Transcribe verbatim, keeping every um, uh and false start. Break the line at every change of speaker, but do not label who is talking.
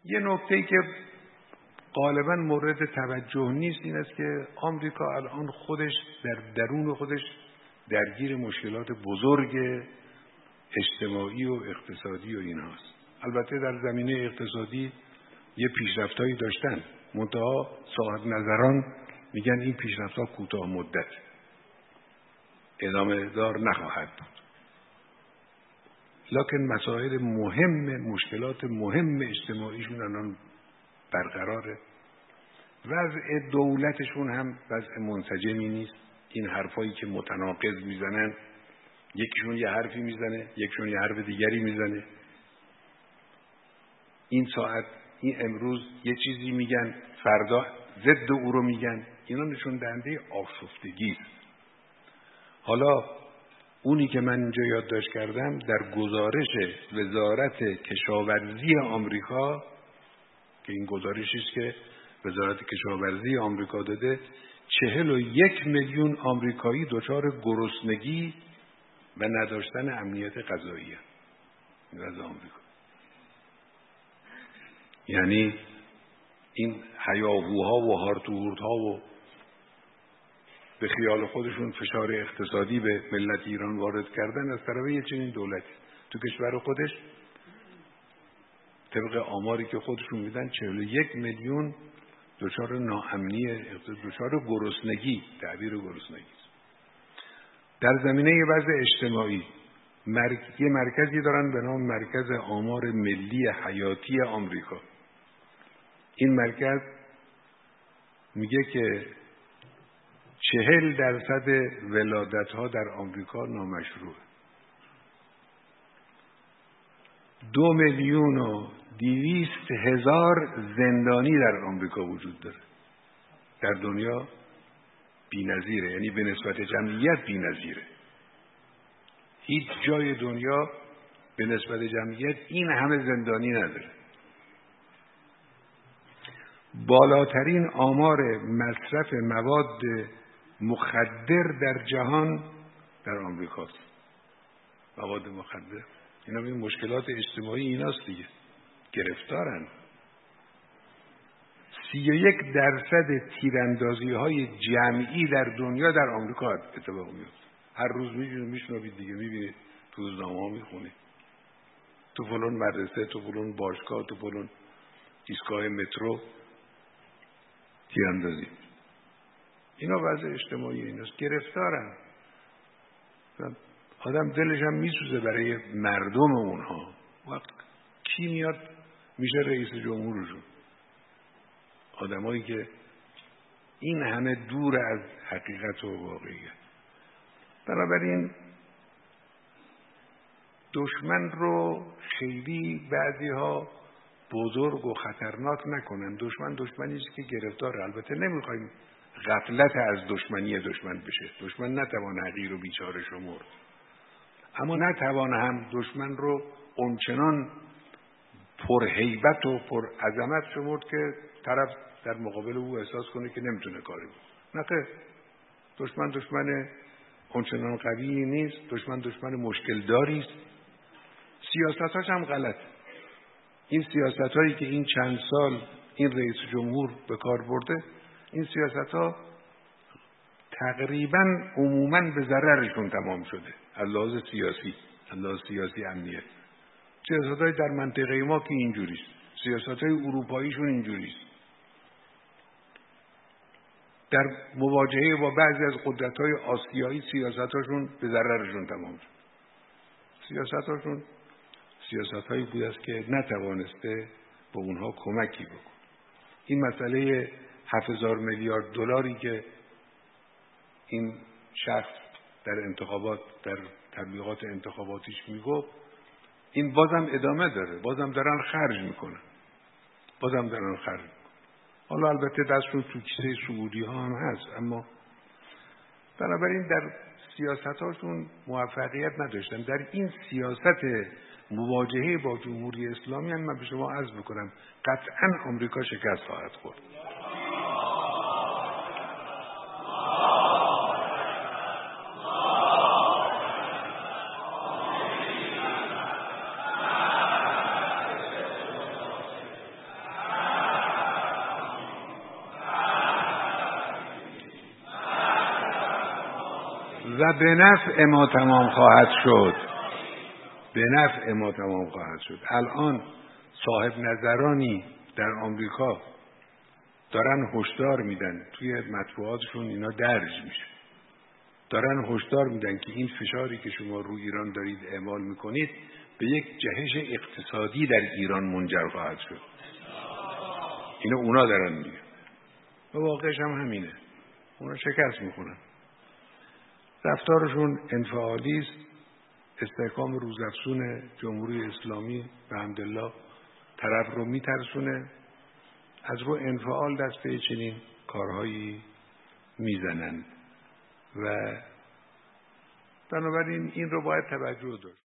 یه نکته‌ای که غالبا مورد توجه نیست این است که آمریکا الان خودش در درون خودش درگیر مشکلات بزرگ اجتماعی و اقتصادی و اینهاست. البته در زمینه اقتصادی یه پیشرفتایی داشتن، منتها صاحب نظران میگن این پیشرفت‌ها کوتاه مدت، ادامه دار نخواهد بود. لکن مسائل مهم، مشکلات مهم اجتماعیشون الان برقراره. وضع دولتشون هم وضع منسجمی نیست. این حرفایی که متناقض میزنن، یکیشون یه حرفی میزنه، یکیشون یه حرف دیگری میزنه. این ساعت، این امروز یه چیزی میگن، فردا ضد او رو میگن. اینا نشون دهنده آشفتگی است. حالا اونی که من اینجا یادداشت کردم در گزارش وزارت کشاورزی آمریکا، که این گزارشی است که وزارت کشاورزی آمریکا داده، چهل و یک میلیون آمریکایی دچار گرسنگی و نداشتن امنیت غذایی هستند از آمریکا. یعنی این هیاهوها و هارتوهورتها و به خیال خودشون فشار اقتصادی به ملت ایران وارد کردن از طرف یه چنین دولتی تو کشور خودش، طبق آماری که خودشون میدن چهل و یک میلیون دچار ناامنی اقتصادی، دچار گرسنگی، تعبیر گرسنگی. در زمینه وضع اجتماعی مرک... یه مرکزی دارن به نام مرکز آمار ملی حیاتی آمریکا. این مرکز میگه که چهل درصد ولادت ها در آمریکا نامشروعه. دو میلیون و دویست هزار زندانی در آمریکا وجود داره. در دنیا بی‌نظیره، یعنی به نسبت جمعیت بی‌نظیره. هیچ جای دنیا به نسبت جمعیت این همه زندانی نداره. بالاترین آمار مصرف مواد مخدر در جهان در آمریکاست. مواد مخدر، اینا این مشکلات اجتماعی ایناست دیگه، گرفتارن. سی و یک درصد تیراندازی های جمعی در دنیا در آمریکا اتفاق میفته. هر روز میشنوید دیگه، میبینید تو روزنامه ها میخونید، تو فلان مدرسه، تو فلان باشگاه، تو فلان ایستگاه مترو تیراندازی. اینا وضع اجتماعی ایناست، گرفتارن. آدم دلش هم میسوزه برای مردم اونها. وقت کی میاد میشه رئیس جمهورشون؟ آدمایی که این همه دور از حقیقت و واقعیت. بنابراین دشمن رو خیلی بعضی ها بزرگ و خطرناک نکنن. دشمن دشمنی است که گرفتاره. البته نمیخوایم غفلت از دشمنی دشمن بشه. دشمن نتوان حقیر و بیچاره شمرد، اما نتوان هم دشمن رو اونچنان پر هیبت و پر عظمت شمرد که طرف در مقابل او احساس کنه که نمیتونه کاری بکنه. نه، دشمن دشمن اونچنان قوی نیست. دشمن دشمن مشکل داری است. سیاستاش هم غلط. این سیاست هایی که این چند سال این رئیس جمهور به کار برده، این سیاست ها تقریبا عموما به ضررشون تمام شده از لحاظ سیاسی، از لحاظ سیاسی امنیت. سیاست های در منطقه ما که اینجوریست، سیاست های اروپاییشون اینجوریست. در مواجهه با بعضی از قدرت های آسیایی سیاست هاشون به ضررشون تمام شد. سیاست هاشون سیاست هایی بود است که نتوانسته به اونها کمکی بکن. این مسئله هفت هزار میلیارد دلاری که این شخص در انتخابات، در تبلیغات انتخاباتیش میگفت، این بازم ادامه داره. بازم دارن خرج میکنن. بازم دارن خرج میکنن. حالا البته دستشون تو کیسه سعودی ها هم هست، اما بنابراین در سیاست هاشون موفقیت نداشتن. در این سیاست مواجهه با جمهوری اسلامی هم من به شما عرض بکنم قطعا آمریکا شکست خواهد خورد. و به نفع ما تمام خواهد شد. به نفع ما تمام خواهد شد. الان صاحب نظرانی در آمریکا دارن هشدار میدن، توی مطبوعاتشون اینا درج میشه، دارن هشدار میدن که این فشاری که شما روی ایران دارید اعمال میکنید به یک جهش اقتصادی در ایران منجر خواهد شد. اینو اونا دارن میگن و واقعش هم همینه. اونا شکست میخورن. رفتارشون انفعالی است. استحکام روزافزون جمهوری اسلامی به حمدالله طرف رو میترسونه، از رو انفعال دست به چنین کارهایی میزنند و بنابراین این رو باید توجه داشت.